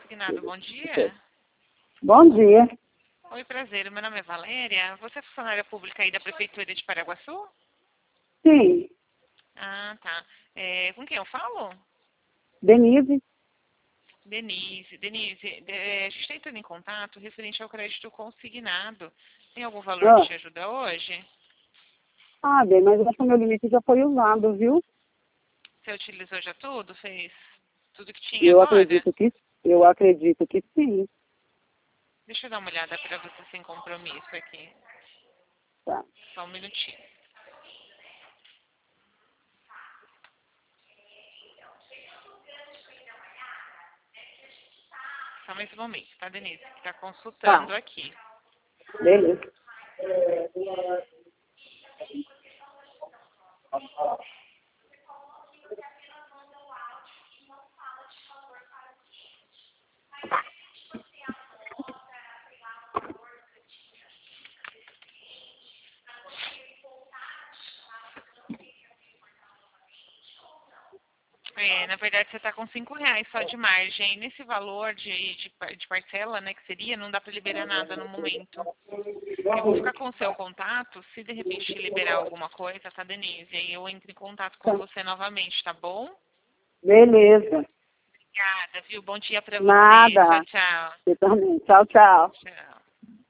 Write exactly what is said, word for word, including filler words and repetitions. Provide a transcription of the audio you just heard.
Consignado, bom dia. Bom dia. Oi, prazer. Meu nome é Valéria. Você é funcionária pública aí da Prefeitura de Paraguaçu? Sim, Ah, tá. É, com quem eu falo? Denise. Denise. Denise, é, a gente está entrando em contato referente ao crédito consignado. Tem algum valor que Ah, te ajuda hoje? ah, bem, mas acho que o meu limite já foi usado, viu? Você utilizou já tudo? Fez tudo que tinha Eu agora? acredito que, eu acredito que sim. Deixa eu dar uma olhada para você sem compromisso aqui. Tá. Só um minutinho. Só mais um momento, tá, Denise? Que está consultando Tá, aqui. beleza. É, na verdade, você está com cinco reais só de margem. Nesse valor de, de, par- de parcela, né, que seria, não dá para liberar nada no momento. Eu vou ficar com o seu contato. Se de repente liberar alguma coisa, tá, Denise? Aí eu entro em contato com Tá. você novamente, tá bom? Beleza. Obrigada, viu? Bom dia para você. Tchau, Nada. tchau. Você também. Tchau, tchau. Tchau.